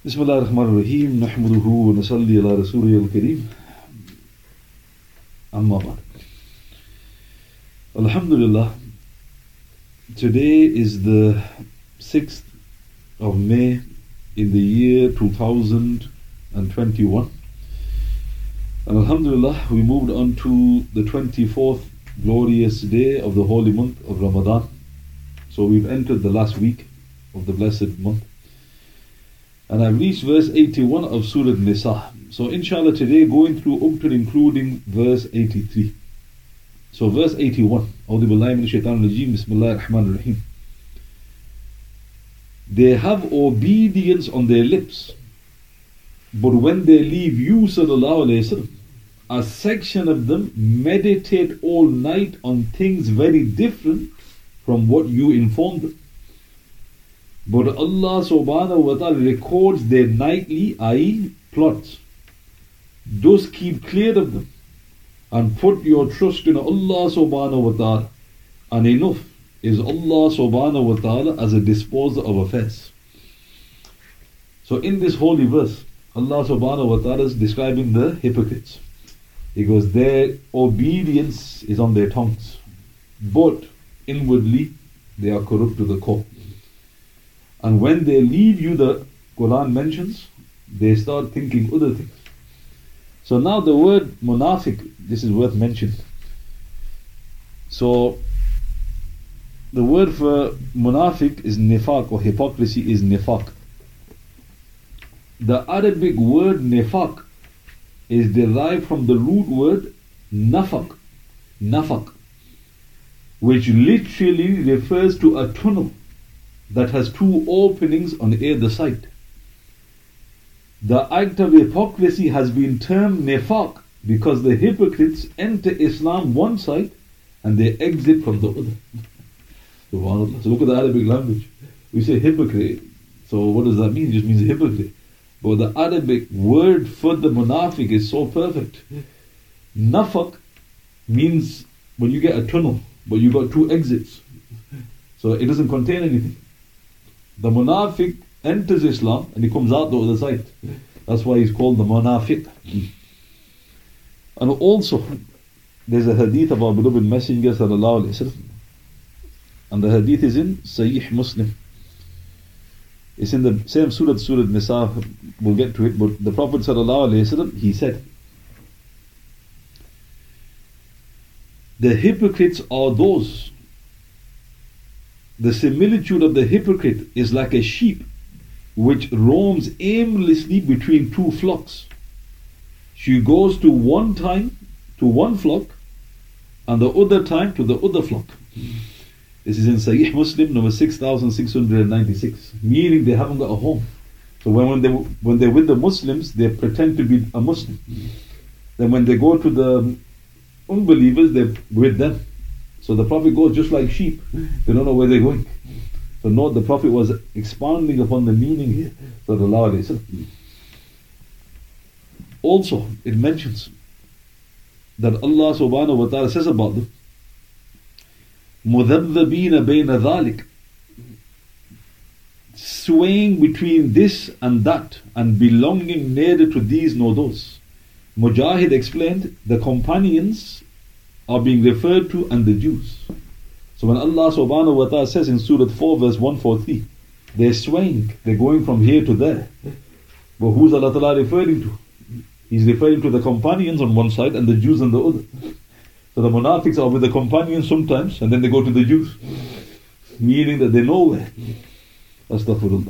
بسم الله الرحمن الرحيم نحمده ونصلي على رسوله الكريم أما بعد. Alhamdulillah, today is the 6th of May in the year 2021, and Alhamdulillah we moved on to the 24th glorious day of the holy month of Ramadan. So we've entered the last week of the blessed month, and I've reached verse 81 of Surah Nisa. So inshallah today going through up to including verse 83. So verse 81, A'udhu Billahi Minash Shaitanir Rajeem, Bismillahir Rahmanir Rahim. They have obedience on their lips, but when they leave you, sallallahu alayhi wasallam, a section of them meditate all night on things very different from what you informed them. But Allah subhanahu wa ta'ala records their nightly, i.e. plots. Thus keep clear of them and put your trust in Allah subhanahu wa ta'ala, and enough is Allah subhanahu wa ta'ala as a disposer of affairs. So in this holy verse, Allah subhanahu wa ta'ala is describing the hypocrites. He goes, their obedience is on their tongues, but inwardly they are corrupt to the core. And when they leave you, the Quran mentions, they start thinking other things. So now the word munafiq, this is worth mentioning. So the word for munafiq is nifaq, or hypocrisy is nifaq. The Arabic word nifaq is derived from the root word nafaq, which literally refers to a tunnel that has two openings on either side. The act of hypocrisy has been termed nifaq because the hypocrites enter Islam one side and they exit from the other. SubhanAllah. So look at the Arabic language. We say hypocrite. So what does that mean? It just means hypocrite. But the Arabic word for the munafiq is so perfect. Nafaq means when you get a tunnel, but you got two exits. So it doesn't contain anything. The munafiq enters Islam and he comes out the other side. That's why he's called the munafiq. And also, there's a hadith of our beloved Messenger sallallahu alayhi wasallam, and the hadith is in Sahih Muslim. It's in the same Surah Nisa. We'll get to it, but the Prophet sallallahu alayhi wasallam, he said, the hypocrites are those. The similitude of the hypocrite is like a sheep which roams aimlessly between two flocks. She goes to one time to one flock and the other time to the other flock. This is in Sahih Muslim number 6696, meaning they haven't got a home. So when they're with the Muslims, they pretend to be a Muslim. Then when they go to the unbelievers, they're with them. So the Prophet goes just like sheep. They don't know where they're going. So note, the Prophet was expounding upon the meaning here. Sallallahu alayhi wasallam. Also, it mentions that Allah subhanahu wa ta'ala says about them, مُذَبْذَبِينَ بَيْنَ ذَلِكَ, swaying between this and that, and belonging neither to these nor those. Mujahid explained, the companions are being referred to and the Jews. So when Allah subhanahu wa ta'ala says in Surah 4 verse 143, they're swaying, they're going from here to there. But who's Allah ta'ala referring to? He's referring to the companions on one side and the Jews on the other. So the munafiqs are with the companions sometimes and then they go to the Jews, meaning that they're nowhere. Astaghfirullah.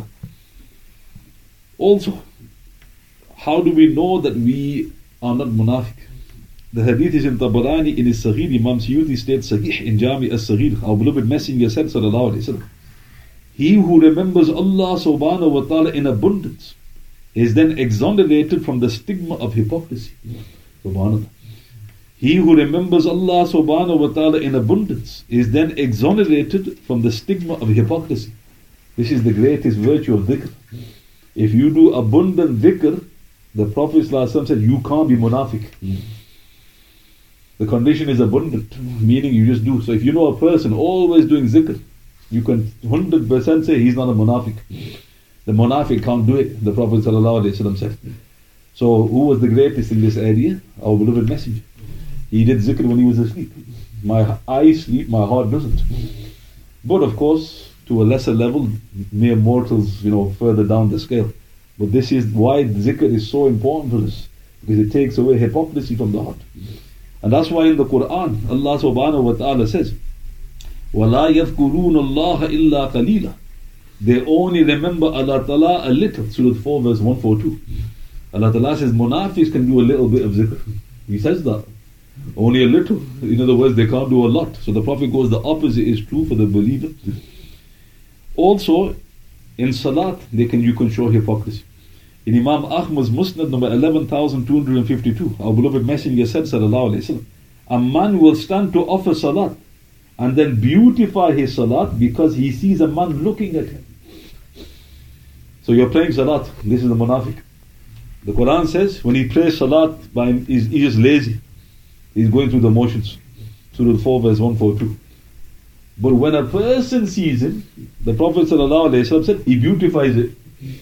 Also, how do we know that we are not munafiq? The hadith is in Tabarani in his Saghir. Imam Suyuti states Sahih in Jami as-Saghir. Our beloved Messenger said sallallahu alayhi wasallam, he who remembers Allah subhanahu wa ta'ala in abundance is then exonerated from the stigma of hypocrisy. Subhanallah. He who remembers Allah subhanahu wa ta'ala in abundance is then exonerated from the stigma of hypocrisy. This is the greatest virtue of dhikr. If you do abundant dhikr, the Prophet sallallahu alayhi wasallam said, you can't be munafiq. The condition is abundant, meaning you just do. So if you know a person always doing zikr, you can 100% say he's not a munafiq. The munafiq can't do it, the Prophet ﷺ said. So who was the greatest in this area? Our beloved Messenger. He did zikr when he was asleep. My eyes sleep, my heart doesn't. But of course, to a lesser level, mere mortals, further down the scale. But this is why zikr is so important for us, because it takes away hypocrisy from the heart. And that's why in the Quran, Allah subhanahu wa ta'ala says, وَلَا يَذْكُرُونَ اللَّهَ إِلَّا قَلِيلًا. They only remember Allah Ta'ala a little. Surah 4 verse 142. Allah Ta'ala says munafiqs can do a little bit of zikr. He says that. Only a little. In other words, they can't do a lot. So the Prophet goes, the opposite is true for the believer. Also, in salat, you can show hypocrisy. In Imam Ahmad's Musnad number 11,252, our beloved Messenger said, sallallahu alayhi wa sallam, a man will stand to offer salat and then beautify his salat because he sees a man looking at him. So you're praying salat, this is the munafiq. The Quran says when he prays salat, he's just lazy. He's going through the motions. Surah 4 verse 142. But when a person sees him, the Prophet ﷺ said, he beautifies it.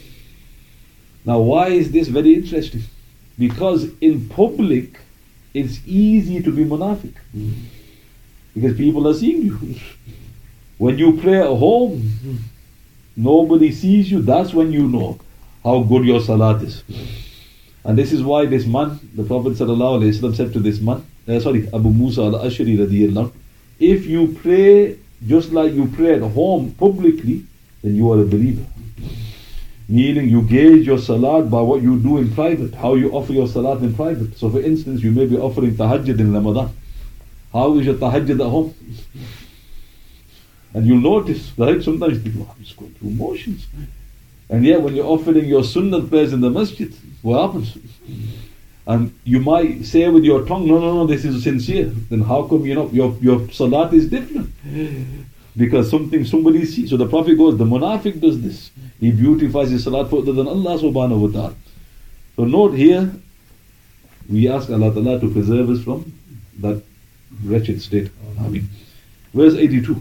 Now why is this very interesting? Because in public, it's easy to be munafiq. Because people are seeing you. When you pray at home, nobody sees you, that's when you know how good your salat is. And this is why this man, the Prophet ﷺ said to this man, Abu Musa al-Ashari radiyallahu, if you pray just like you pray at home publicly, then you are a believer. Meaning you gauge your salat by what you do in private, how you offer your salat in private. So for instance, you may be offering tahajjud in Ramadan. How is your tahajjud at home? And you'll notice, right? Sometimes you think, I'm just going through motions. And yet when you're offering your sunnah prayers in the masjid, what happens? And you might say with your tongue, no, this is sincere. Then how come your salat is different? Because somebody sees. So the Prophet goes, the munafiq does this. He beautifies his salat further than Allah subhanahu wa ta'ala. So note here, we ask Allah Ta'ala to preserve us from that wretched state. Ameen. Verse 82.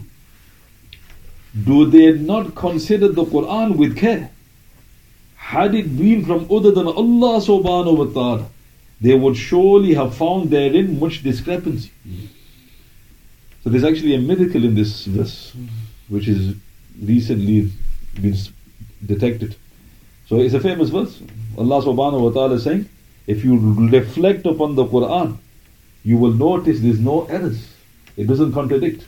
Do they not consider the Quran with care? Had it been from other than Allah subhanahu wa ta'ala, they would surely have found therein much discrepancy. So there's actually a miracle in this verse, which is recently been detected. So it's a famous verse. Allah subhanahu wa ta'ala is saying, if you reflect upon the Quran, you will notice there's no errors. It doesn't contradict.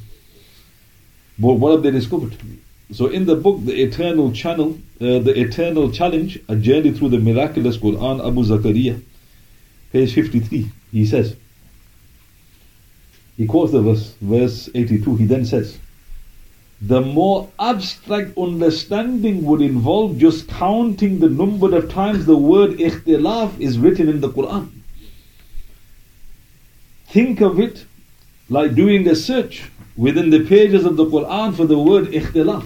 But what have they discovered? So in the book, The Eternal Challenge, A Journey Through the Miraculous Quran, Abu Zakaria, page 53, he says, he quotes the verse 82, he then says, the more abstract understanding would involve just counting the number of times the word ikhtilaf is written in the Quran. Think of it like doing a search within the pages of the Quran for the word ikhtilaf.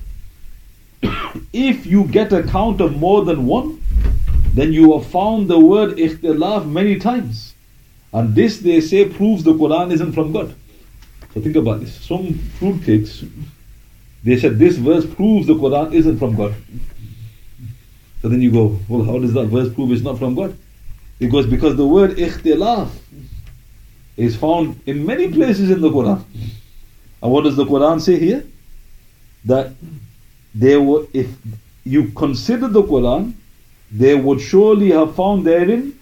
If you get a count of more than one, then you have found the word ikhtilaf many times. And this, they say, proves the Quran isn't from God. So think about this. Some fruitcakes, they said this verse proves the Quran isn't from God. So then you go, well, how does that verse prove it's not from God? It goes, because the word ikhtilaf is found in many places in the Quran. And what does the Quran say here? That if you consider the Quran, they would surely have found therein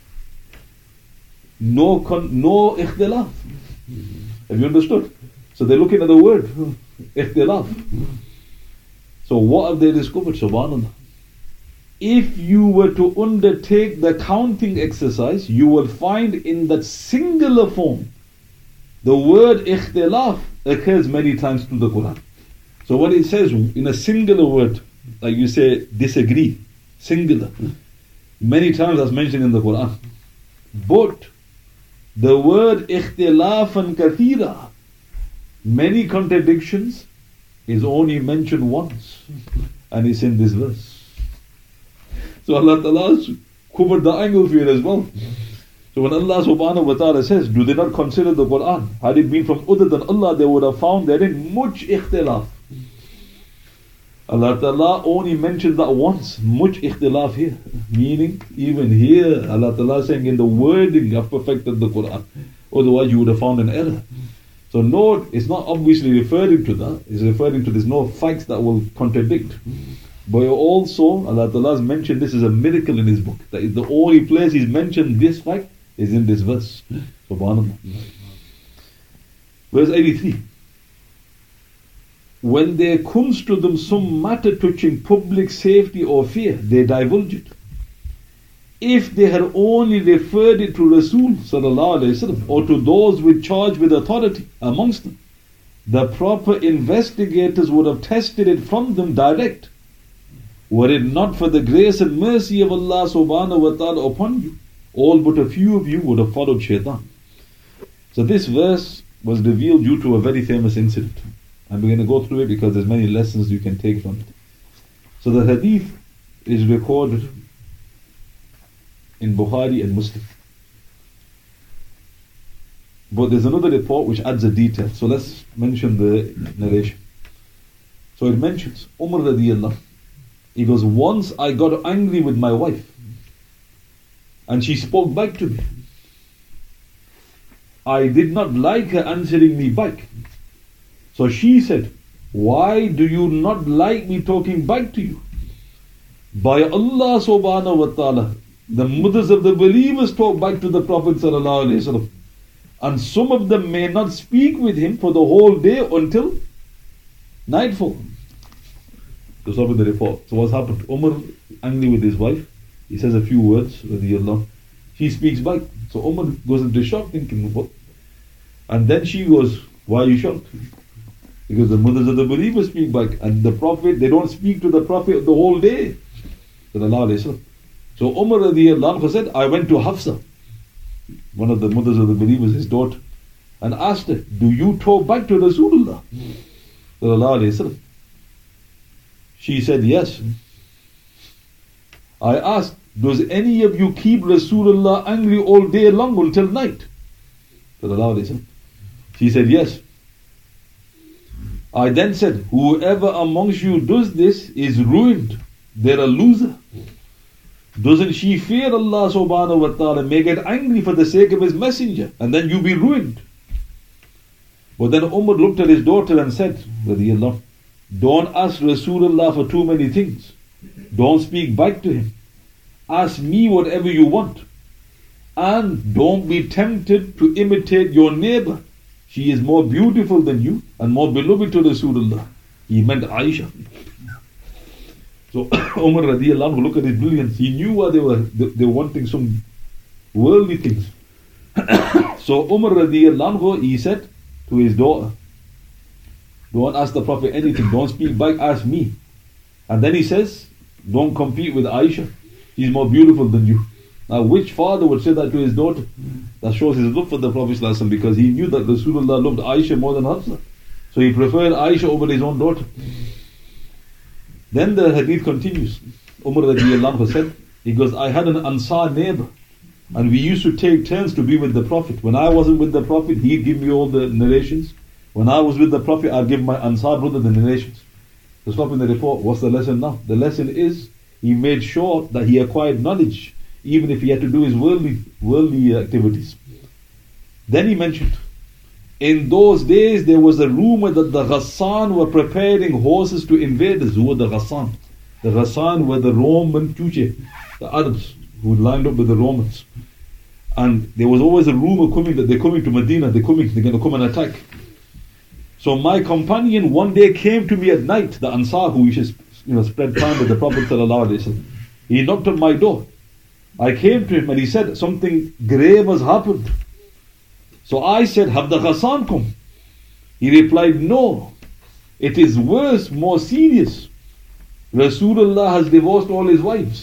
no ikhtilaf. Have you understood? So they're looking at the word ikhtilaf. So what have they discovered? Subhanallah. If you were to undertake the counting exercise, you will find in that singular form the word ikhtilaf occurs many times through the Quran. So when it says in a singular word, like you say disagree, singular, many times that's mentioned in the Quran. But the word ikhtilafan kathira, many contradictions, is only mentioned once, and it's in this verse. So Allah Ta'ala has covered the angle for it as well. So when Allah subhanahu wa ta'ala says, do they not consider the Quran? Had it been from other than Allah, they would have found therein much ikhtilaf. Allah Ta'ala only mentions that once. Much ikhtilaf here. Meaning, even here, Allah Ta'ala saying in the wording, I've perfected the Quran. Otherwise, you would have found an error. So, no, it's not obviously referring to that. It's referring to there's no facts that will contradict. But also, Allah Ta'ala has mentioned this is a miracle in His book. That is the only place He's mentioned this fact is in this verse. Subhanallah. Verse 83. When there comes to them some matter touching public safety or fear, they divulge it. If they had only referred it to Rasul sallallahu alaihi wasallam or to those with charge with authority amongst them, the proper investigators would have tested it from them direct. Were it not for the grace and mercy of Allah subhanahu wa ta'ala upon you, all but a few of you would have followed shaitan. So this verse was revealed due to a very famous incident. And we're going to go through it because there's many lessons you can take from it. So the hadith is recorded in Bukhari and Muslim. But there's another report which adds a detail. So let's mention the narration. So it mentions Umar radiyallahu. He goes, once I got angry with my wife and she spoke back to me. I did not like her answering me back. So she said, why do you not like me talking back to you? By Allah subhanahu wa ta'ala, the mothers of the believers talk back to the Prophet sallallahu alaihi wasallam, and some of them may not speak with him for the whole day until nightfall. To stop with the report. So what's happened? Umar angry with his wife. He says a few words, radiyallahu. She speaks back. So Umar goes into shock thinking, what? And then she goes, why are you shocked? Because the mothers of the believers speak back, and the Prophet, they don't speak to the Prophet the whole day. So Umar radiyallahu anhu said, I went to Hafsa, one of the mothers of the believers, his daughter, and asked her, do you talk back to Rasulullah? She said, yes. I asked, does any of you keep Rasulullah angry all day long until night? She said, yes. I then said, whoever amongst you does this is ruined. They're a loser. Doesn't she fear Allah subhanahu wa ta'ala, may get angry for the sake of His messenger, and then you be ruined? But then Umar looked at his daughter and said, don't ask Rasulullah for too many things. Don't speak back to him. Ask me whatever you want. And don't be tempted to imitate your neighbor. She is more beautiful than you and more beloved to Rasulullah. He meant Aisha. So Umar radiyallahu anhu, look at his brilliance. He knew why they were wanting some worldly things. So Umar radiyallahu anhu, he said to his daughter, don't ask the Prophet anything. Don't speak back, ask me. And then he says, don't compete with Aisha. She's more beautiful than you. Now, which father would say that to his daughter? That shows his love for the Prophet ﷺ, because he knew that Rasulullah loved Aisha more than Hafsa. So he preferred Aisha over his own daughter. Then the hadith continues. Umar radiyallahu anhu said, he goes, I had an Ansar neighbor, and we used to take turns to be with the Prophet. When I wasn't with the Prophet, he'd give me all the narrations. When I was with the Prophet, I'd give my Ansar brother the narrations. So stop in the report. What's the lesson now? The lesson is, he made sure that he acquired knowledge, even if he had to do his worldly activities. Then he mentioned, in those days there was a rumor that the Ghassan were preparing horses to invaders. Who were the Ghassan? The Ghassan were the Roman Tuche, the Arabs who lined up with the Romans. And there was always a rumor coming that they're coming to Medina, they're going to come and attack. So my companion one day came to me at night, the Ansar who used to spread time with the Prophet ﷺ. He knocked on my door. I came to him and he said, something grave has happened. So I said, have the Ghassan come? He replied, no, it is worse, more serious. Rasulullah has divorced all his wives.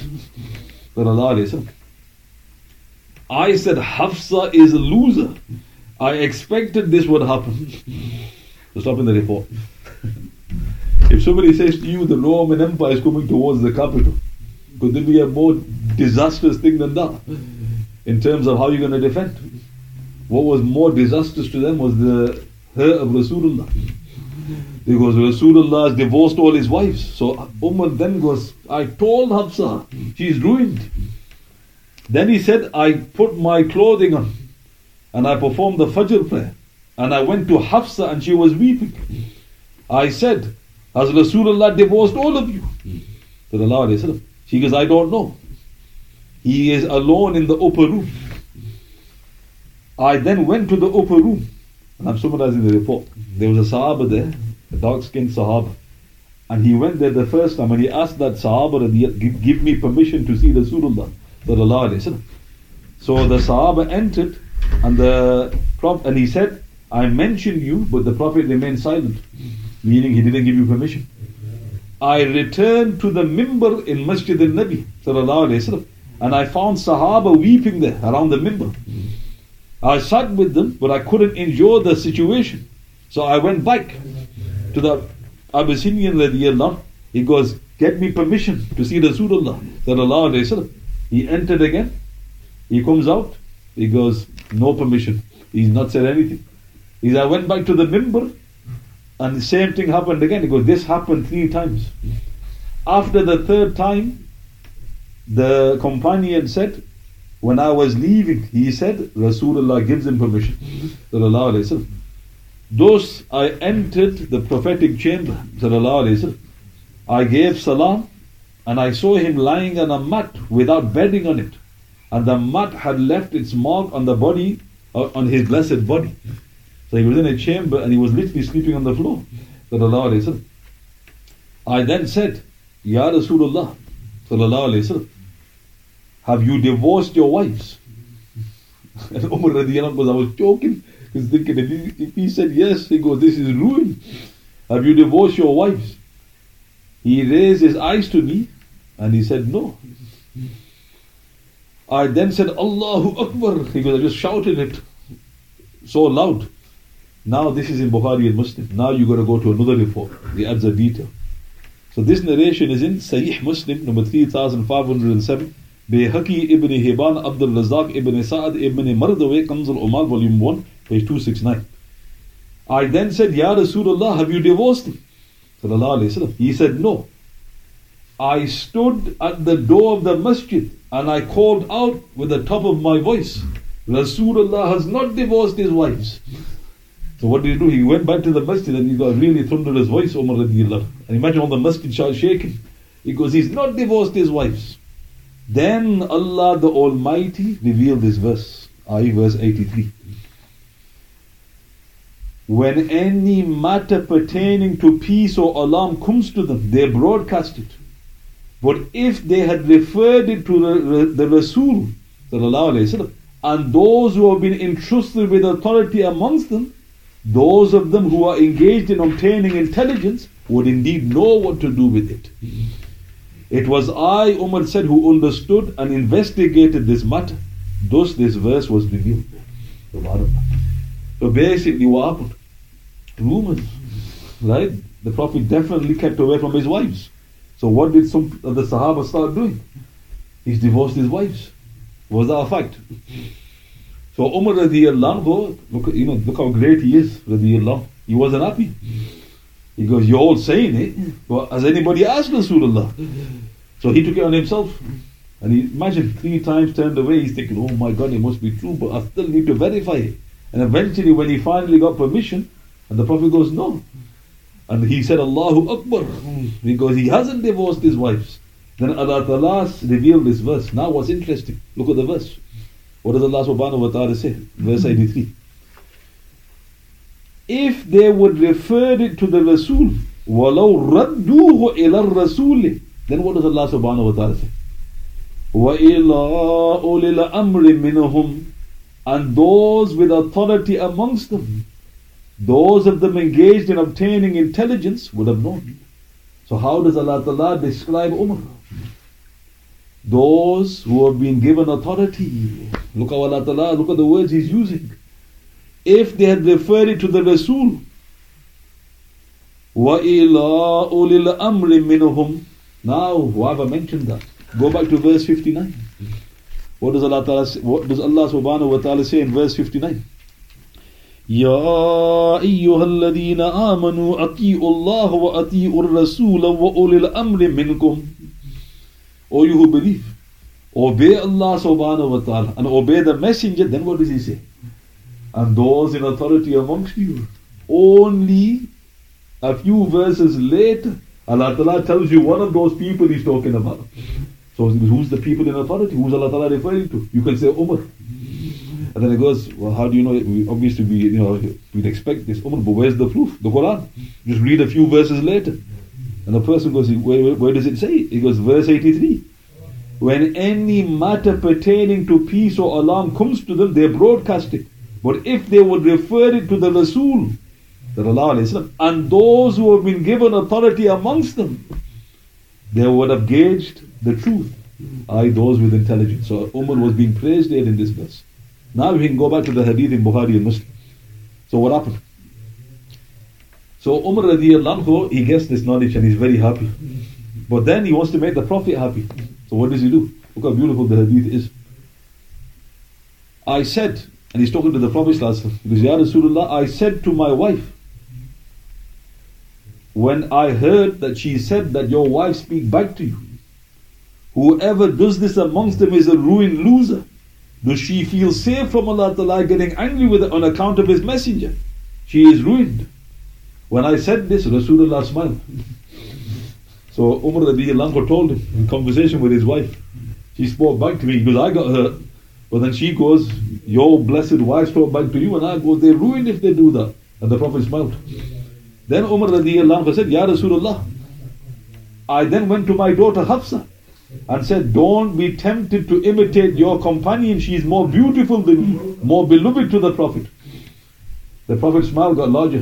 I said, Hafsa is a loser. I expected this would happen. So stop in the report. If somebody says to you the Roman Empire is coming towards the capital, could there be a more disastrous thing than that in terms of how you're going to defend? What was more disastrous to them was the hurt of Rasulullah. Because Rasulullah has divorced all his wives. So Umar then goes, I told Hafsa, she's ruined. Then he said, I put my clothing on and I performed the Fajr prayer. And I went to Hafsa and she was weeping. I said, has Rasulullah divorced all of you? She goes, I don't know. He is alone in the upper room. I then went to the upper room. And I'm summarizing the report. There was a Sahaba there, a dark-skinned Sahaba. And he went there the first time and he asked that Sahaba, give me permission to see Rasulullah. So the Sahaba entered and the Prophet, and he said, I mentioned you, but the Prophet remained silent. Meaning he didn't give you permission. I returned to the mimbar in Masjid al-Nabi and I found Sahaba weeping there around the mimbar. I sat with them, but I couldn't endure the situation. So I went back to the Abyssinian radiallahu. He goes, get me permission to see Rasulullah sallallahu alayhi wasallam. He entered again. He comes out. He goes, no permission. He's not said anything. He said, I went back to the mimbar and the same thing happened again. He goes, this happened 3 times. After the 3rd time, the companion said, when I was leaving, he said, Rasulullah gives him permission. Thus I entered the prophetic chamber. I gave salam and I saw him lying on a mat without bedding on it. And the mat had left its mark on the body, on his blessed body. So he was in a chamber and he was literally sleeping on the floor. I then said, Ya Rasulullah, have you divorced your wives? And Umar radiallahu anhu, I was joking, because thinking if he said yes, he goes, this is ruin. Have you divorced your wives? He raised his eyes to me and he said no. I then said, Allahu Akbar. He goes, I just shouted it so loud. Now this is in Bukhari and Muslim. Now you got to go to another report. He adds a detail. So this narration is in Sahih Muslim, number 3507. Bayhaqi ibn Hibban, Abdul Razak ibn Sa'ad ibn Mardaway, Kanz al-Umal, volume 1, page 269. I then said, Ya Rasulullah, have you divorced him? He said, no. I stood at the door of the masjid and I called out with the top of my voice, Rasulullah has not divorced his wives. So what did he do? He went back to the masjid and he got really thunderous voice, Umar radiallahu. And imagine all the masjid started shaking. He goes, he's not divorced his wives. Then Allah the Almighty revealed this verse, verse 83. When any matter pertaining to peace or alarm comes to them, they broadcast it. But if they had referred it to the Rasul and those who have been entrusted with authority amongst them, those of them who are engaged in obtaining intelligence would indeed know what to do with it. It was I, Umar said, who understood and investigated this matter. Thus this verse was revealed. So basically what happened? Rumors, right? The Prophet definitely kept away from his wives. So what did some of the Sahaba start doing? He's divorced his wives. Was that a fact? So Umar radiallahu anhu, look how great he is, radiallahu. He wasn't happy. He goes, you're all saying it, but has anybody asked Rasulullah? So he took it on himself. And he, imagine, 3 times turned away, he's thinking, oh my God, it must be true, but I still need to verify it. And eventually when he finally got permission, and the Prophet goes, no. And he said, Allahu Akbar. He goes, he hasn't divorced his wives. Then Allah Ta'ala revealed this verse. Now what's interesting, look at the verse. What does Allah subhanahu wa ta'ala say? Verse 83. If they would refer it to the Rasul, وَلَوْ رَدُّوهُ إِلَى الرَّسُولِ, then what does Allah subhanahu wa ta'ala say? وَإِلَىٰ أُولِي الْأَمْرِ مِنْهُمْ, and those with authority amongst them, those of them engaged in obtaining intelligence would have known. So how does Allah Ta'ala describe Umar? Those who have been given authority. Look how Allah Ta'ala, look at the words He's using. If they had referred it to the Rasul, وَإِلَىٰ أُولِي الْأَمْرِ مِنْهُمْ. Now, why have I mentioned that? Go back to verse 59. What does Allah Subhanahu wa Ta'ala say in verse 59? يا أيها الذين آمنوا أطيعوا الله وأطيعوا الرسول وأولي الأمر منكم. O you who believe, obey Allah subhanahu wa ta'ala and obey the messenger. Then what does he say? And those in authority amongst you. Only a few verses later, Allah Ta'ala tells you one of those people he's talking about. So who's the people in authority? Who's Allah Ta'ala referring to? You can say Umar. And then it goes, well, how do you know it? Obviously, we'd expect this. Umar, but where's the proof? The Quran. Just read a few verses later. And the person goes, where does it say? It goes, verse 83. When any matter pertaining to peace or alarm comes to them, they broadcast it. But if they would refer it to the Rasul, and those who have been given authority amongst them, they would have gauged the truth. Those with intelligence. So Umar was being praised there in this verse. Now we can go back to the hadith in Bukhari and Muslim. So what happened? So Umar radiallahu anhu, he gets this knowledge and he's very happy. But then he wants to make the Prophet happy. So what does he do? Look how beautiful the hadith is. I said, and he's talking to the Prophet, he goes, Ya Rasulullah, I said to my wife, when I heard that she said that your wife speak back to you, whoever does this amongst them is a ruined loser. Does she feel safe from Allah Ta'ala getting angry with her on account of His messenger? She is ruined. When I said this, Rasulullah smiled. So Umar radiallahu anhu told him in conversation with his wife. She spoke back to me. He goes, I got hurt. But then she goes, your blessed wife spoke back to you. And I go, they're ruined if they do that. And the Prophet smiled. Then Umar radiallahu anhu said, Ya Rasulullah. I then went to my daughter Hafsa and said, don't be tempted to imitate your companion. She is more beautiful than you, more beloved to the Prophet. The Prophet's smile got larger.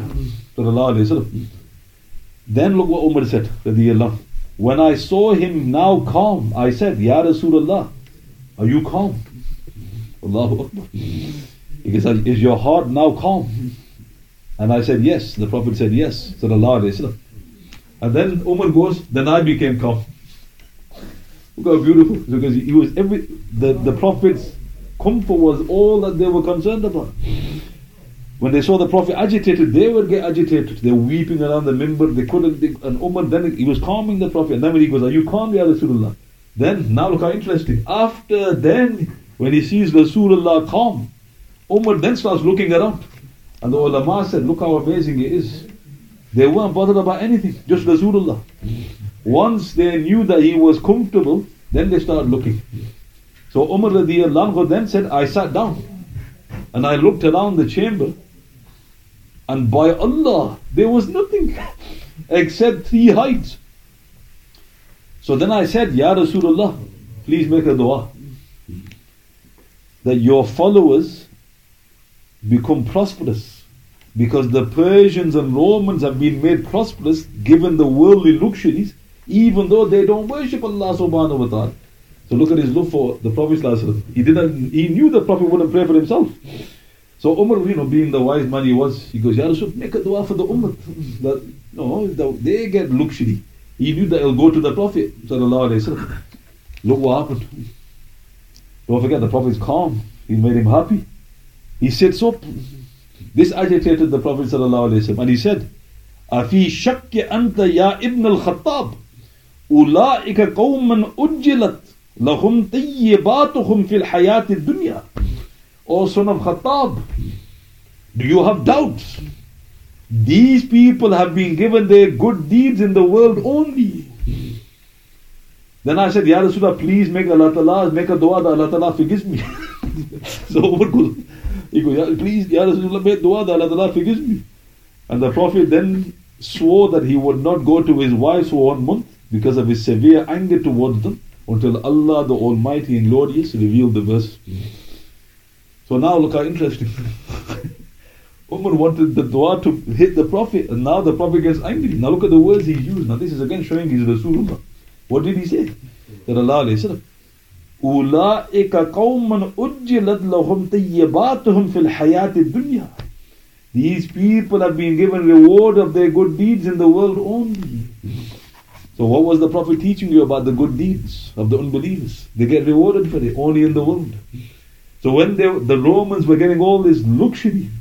Then look what Umar said, radiallahu. When I saw him now calm, I said, Ya Rasulullah, are you calm? Allahu Akbar. He said, is your heart now calm? And I said, yes. The Prophet said, yes. And then Umar goes, then I became calm. Look how beautiful. Because he was the Prophet's comfort was all that they were concerned about. When they saw the Prophet agitated, they would get agitated. They were weeping around the minbar. They couldn't. And Umar then he was calming the Prophet. And then when he goes, are you calm, Ya Rasulullah? Then now look how interesting. After then, when he sees Rasulullah calm, Umar then starts looking around. And the ulama said, look how amazing it is. They weren't bothered about anything, just Rasulullah. Once they knew that he was comfortable, then they started looking. So Umar radiallahu anhu then said, I sat down and I looked around the chamber, and by Allah, there was nothing except 3 heights. So then I said, Ya Rasulullah, please make a dua that your followers become prosperous, because the Persians and Romans have been made prosperous given the worldly luxuries, even though they don't worship Allah subhanahu wa ta'ala. So look at his love for the Prophet. He knew the Prophet wouldn't pray for himself. So Umar, being the wise man he was, he goes, Ya Rasul, make a dua for the Ummah. They get luxury. He knew that it'll go to the Prophet. Look what happened. Don't forget, the Prophet is calm. He made him happy. He sits up. This agitated the Prophet and he said, Afi shakki anta ya ibn al-Khattab, ulaika qawman ujjilat lahum tayyibatuhum fil hayati dunya. O son of Khattab, do you have doubts? These people have been given their good deeds in the world only. Then I said, Ya Rasulullah, please make Allah Ta'ala, make a dua that Allah Ta'ala forgives me. So Umar goes, he goes, please, Ya Rasulullah, make dua that Allah Ta'ala forgives me. And the Prophet then swore that he would not go to his wives for 1 month because of his severe anger towards them, until Allah the Almighty and Glorious revealed the verse. So now look how interesting. Umar wanted the dua to hit the Prophet, and now the Prophet gets angry. Now look at the words he used. Now this is again showing he's Rasulullah. What did he say? That Allah alayhi salam, Ula'ika qawman ujjilat lahum tayyibatuhum fil hayati dunya. These people have been given reward of their good deeds in the world only. So what was the Prophet teaching you about the good deeds of the unbelievers? They get rewarded for it only in the world. So when the Romans were getting all this luxury,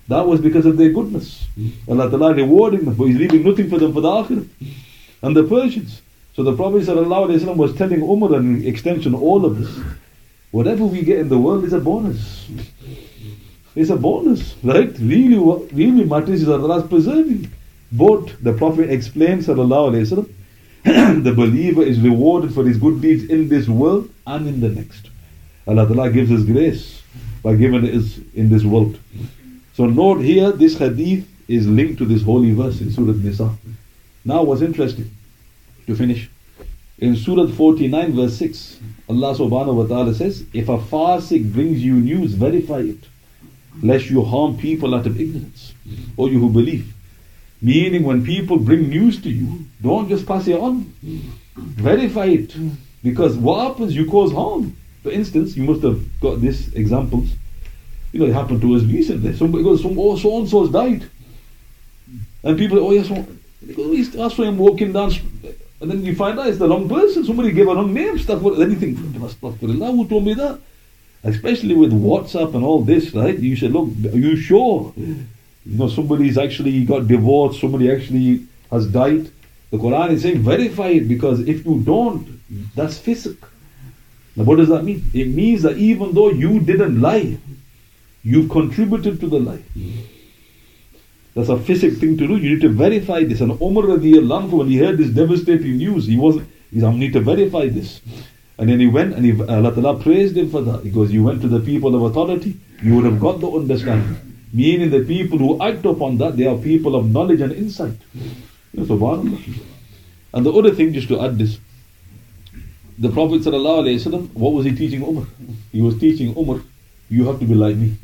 That was because of their goodness. Allah Ta'ala rewarding them, but He's leaving nothing for them for the Akhirah. And the Persians. So the Prophet ﷺ was telling Umar and extension all of this. Whatever we get in the world is a bonus. It's a bonus, right? Really, what really matters is Allah's preserving. But the Prophet explained ﷺ, the believer is rewarded for his good deeds in this world and in the next. Allah Ta'ala gives us grace by giving us in this world. So note here, this hadith is linked to this holy verse in Surah Nisa. Now what's interesting, to finish, in Surah 49 verse 6, Allah subhanahu wa ta'ala says, if a fasik brings you news, verify it, lest you harm people out of ignorance, or you who believe. Meaning when people bring news to you, don't just pass it on. Verify it. Because what happens, you cause harm. For instance, you must have got these examples. You know, it happened to us recently. Somebody goes, so-and-so's died. And people, oh yes, that's why I'm walking down. And then you find out it's the wrong person. Somebody gave a wrong name, stuff. Then you think, Astaghfirullah, who told me that? Especially with WhatsApp and all this, right? You say, look, are you sure? You know, somebody's actually got divorced, somebody actually has died. The Quran is saying, verify it, because if you don't, that's fisq. Now what does that mean? It means that even though you didn't lie, you've contributed to the lie. That's a fisq thing to do. You need to verify this. And Umar radiallahu anhu, when he heard this devastating news, he said, I need to verify this. And then he went and Allah Ta'ala praised him for that. He goes, you went to the people of authority, you would have got the understanding. Meaning the people who act upon that, they are people of knowledge and insight. SubhanAllah. And the other thing, just to add this, the Prophet ﷺ, what was he teaching Umar? He was teaching Umar, you have to be like me.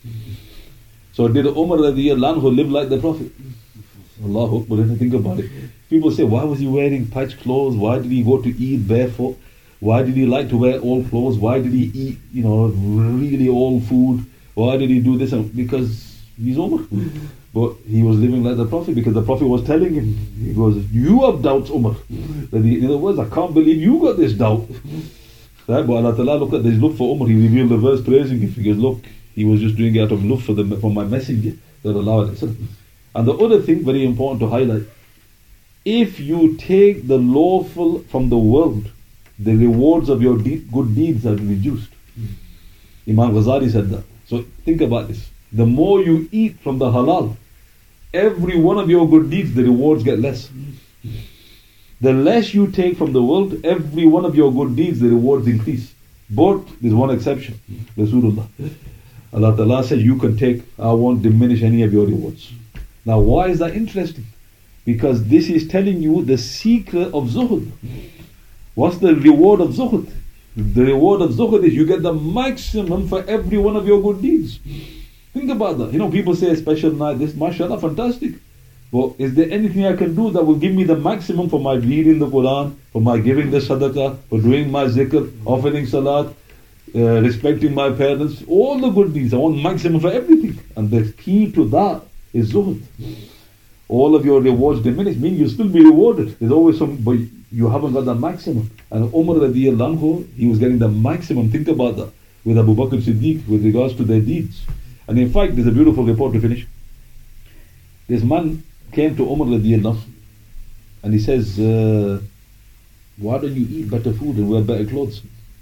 So did Umar radiallahu anhu live like the Prophet? Allahu Akbar, when you think about it. People say, why was he wearing patched clothes? Why did he go to eat barefoot? Why did he like to wear old clothes? Why did he eat, really old food? Why did he do this? Because he's Umar. But he was living like the Prophet, because the Prophet was telling him, he goes, you have doubts, Umar. In other words, I can't believe you got this doubt. Right? But Allah Ta'ala look for Umar. He revealed the verse praising him. He goes, look, he was just doing it out of love for my messenger. And the other thing, very important to highlight, if you take the lawful from the world, the rewards of your good deeds are reduced. Imam Ghazali said that. So think about this. The more you eat from the halal, every one of your good deeds, the rewards get less. The less you take from the world, every one of your good deeds, the rewards increase. But there's one exception. Rasulullah. Allah Ta'ala says, you can take, I won't diminish any of your rewards. Now why is that interesting? Because this is telling you the secret of zuhud. What's the reward of zuhud? The reward of zuhud is you get the maximum for every one of your good deeds. Think about that. People say a special night, this, mashallah, fantastic. But is there anything I can do that will give me the maximum for my reading the Quran, for my giving the sadaqah, for doing my zikr, offering salat, respecting my parents, all the good deeds? I want maximum for everything. And the key to that is zuhud. All of your rewards diminish, meaning you'll still be rewarded. There's always some, but you haven't got the maximum. And Umar radiallahu anhu, he was getting the maximum. Think about that with Abu Bakr Siddiq with regards to their deeds. And in fact, there's a beautiful report to finish. This man came to Umar radiallahu anhu and he says, why don't you eat better food and wear better clothes?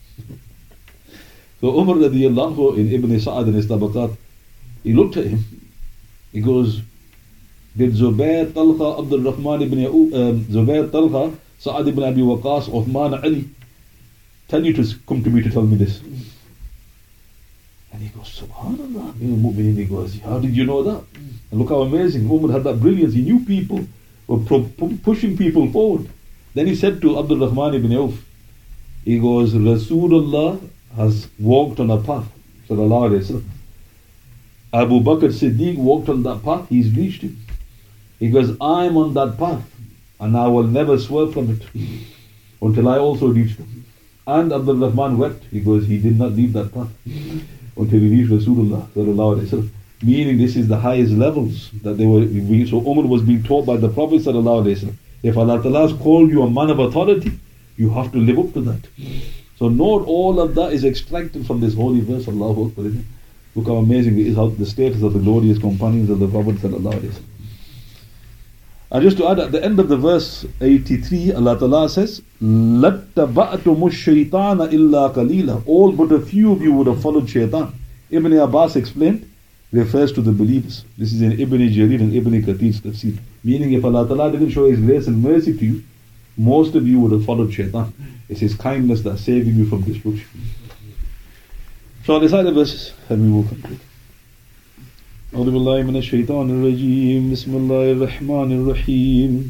So Umar radiallahu anhu in Ibn Sa'ad and his Tabaqat, he looked at him. He goes, did Zubair, Talha, Abdul Rahman ibn Zubair, Talha, Sa'ad ibn Abi Waqas, Uthman, Ali tell you to come to me to tell me this? And he goes, Subhanallah. He goes, how did you know that? And look how amazing. Umar had that brilliance. He knew people were pushing people forward. Then he said to Abdul Rahman ibn Auf, he goes, Rasulullah has walked on a path. Sallallahu Alaihi Wasallam. Abu Bakr Siddiq walked on that path, he's reached it. He goes, I'm on that path and I will never swerve from it until I also reach them. And Abdul Rahman wept. He goes, he did not leave that path until he reached Rasulullah sallallahu alaihi wasallam. Meaning this is the highest levels that they were. So Umar was being taught by the Prophet sallallahu alaihi wasallam. If Allah Ta'ala has called you a man of authority, you have to live up to that. So note all of that is extracted from this holy verse. Allahu Akbar. Look how amazing it is, how the status of the glorious companions of the Prophet sallallahu alaihi wasallam. And just to add, at the end of the verse 83, Allah Ta'ala says, لَاتَّبَعْتُمُ الشَّيْطَانَ إِلَّا قَلِيلًا. All but a few of you would have followed shaitan. Ibn Abbas explained, refers to the believers. This is in Ibn Jarir and Ibn Kathir's tafsir. Meaning, if Allah Ta'ala didn't show His grace and mercy to you, most of you would have followed shaitan. It's His kindness that's saving you from destruction. So on the side of verses, and we will conclude. أعوذ بالله من الشيطان الرجيم بسم الله الرحمن الرحيم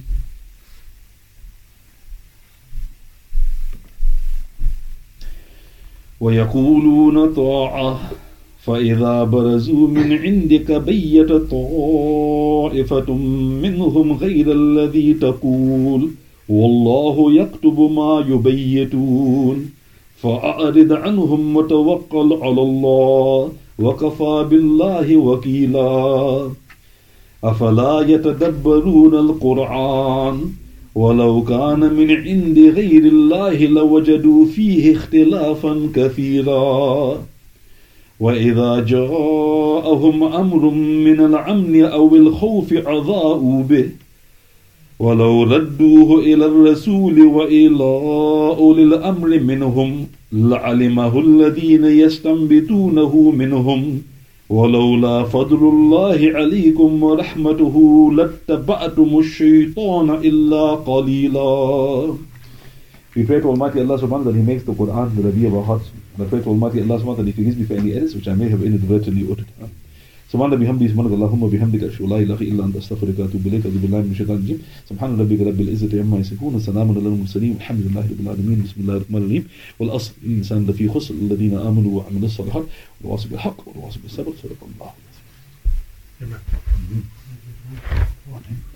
ويقولون طاعة فإذا برزوا من عندك بيت طائفة منهم غير الذي تقول والله يكتب ما يبيتون فأعرض عنهم وتوكل على الله وكفى بالله وكيلا أفلا يتدبرون القرآن ولو كان من عند غير الله لوجدوا فيه اختلافا كثيرا وإذا جاءهم أمر من الأمن أو الخوف أذاعوا به ولو ردوه إلى الرسول وإلى أولي الأمر منهم لعلمه الذين يستنبطونه منهم ولولا فضل الله عليكم ورحمته لاتبعتم الشيطان إلا قليلا. We pray to Almighty Allah subhanahu wa ta'ala that He makes the Quran the Rabi of our hearts. And I pray to Almighty Allah subhanahu wa ta'ala that He forgives me for any errors which I may have inadvertently uttered. سبحان ربي بحمده سبحانك اللهم وبحمدك أشهد أن لا إله إلا أنت أستغفرك وأتوب إليك أعوذ بالله من الشيطان الرجيم سبحان ربك رب العزة عما يصفون وسلام على المرسلين والحمد لله رب العالمين بسم الله الرحمن الرحيم والأصل الإنسان لفي خسر الذين آمنوا وعملوا الصالحات والتواصوا بالحق والتواصوا بالصبر صدق الله. Amen.